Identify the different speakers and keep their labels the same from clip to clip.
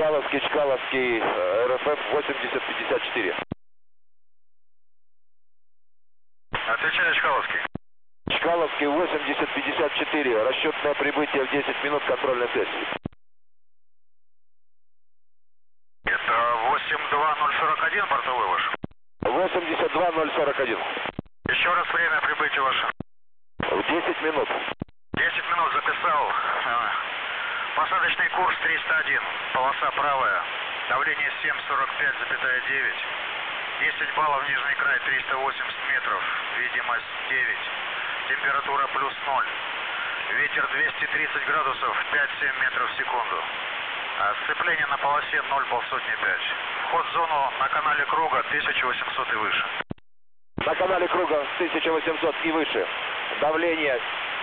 Speaker 1: Чкаловский, РФФ 8054.
Speaker 2: Отвечаю, Чкаловский.
Speaker 1: Чкаловский 8054. Расчетное прибытие в 10 минут, контрольная связь.
Speaker 2: Это 82041, бортовой ваш?
Speaker 1: 82041.
Speaker 2: Еще раз время прибытия ваше.
Speaker 1: В 10 минут.
Speaker 2: 10 минут записал. Посадочный курс 301, полоса правая, давление 745,9, 10 баллов нижний край 380 метров, видимость 9, температура плюс 0, ветер 230 градусов 5-7 метров в секунду, сцепление на полосе 0,5. Вход в зону на канале круга 1800 и выше.
Speaker 1: На канале круга 1800 и выше, давление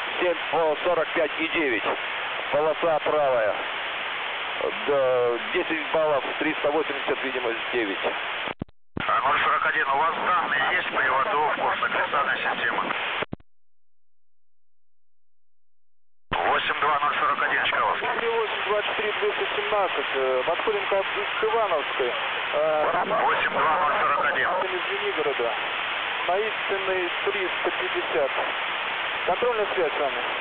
Speaker 1: 745,9. Полоса правая. 10 баллов, 380, видимость 9.
Speaker 2: 041, у вас данные есть приводов курсоглиссадной системы? 82041, Чкаловский.
Speaker 3: 823 217, подходим к Ивановской.
Speaker 2: 82041.
Speaker 3: Из Звенигорода. На истинный 350. Контрольная связь с вами.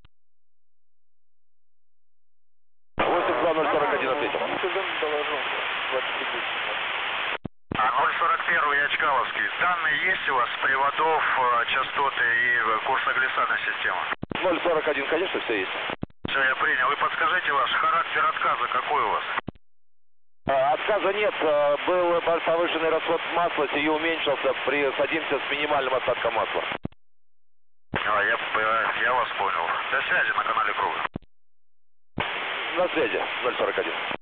Speaker 1: 82041 ответил.
Speaker 3: Доложу.
Speaker 2: 041, я Чкаловский. Данные есть у вас приводов, частоты и курсоглиссадной системы?
Speaker 1: 041, конечно, все есть.
Speaker 2: Все, я принял. И подскажите ваш характер отказа какой у вас?
Speaker 1: Отказа нет. Был повышенный расход масла, сию уменьшился. Садимся с минимальным остатком масла.
Speaker 2: Я вас понял. До связи на канале Круга.
Speaker 1: На связи, 041.